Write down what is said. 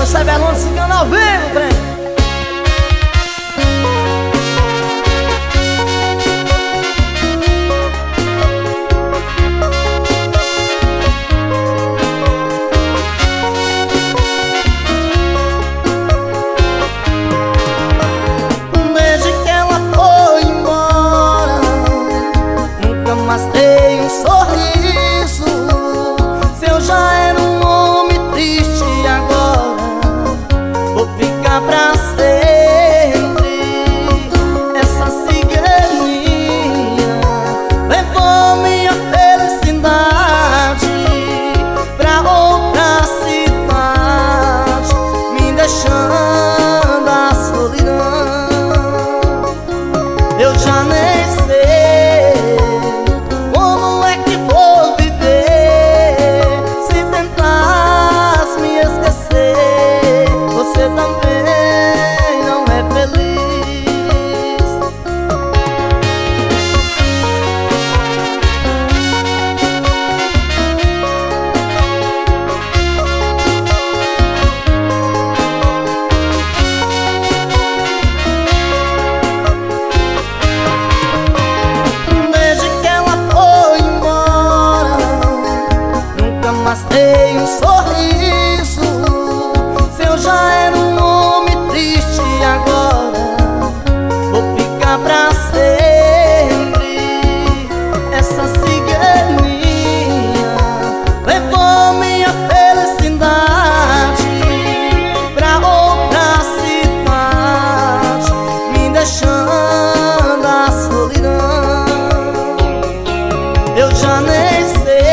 Sebelão de Cigano ao vivo, trem. Desde que ela foi embora, nunca mais dei um sorriso. Se eu já era um homem triste, agora vou ficar pra sempre. Essa cigueirinha levou minha felicidade pra outra cidade, me deixando a solidão. Eu já nem sei como é que vou viver se tentasse me esquecer. Você também não é feliz. Desde que ela foi embora, nunca mais dei um sorriso. Se eu já era um homem triste, agora vou ficar pra sempre. Essa cigueirinha levou minha felicidade pra outra cidade, me deixando a solidão. Eu já nem sei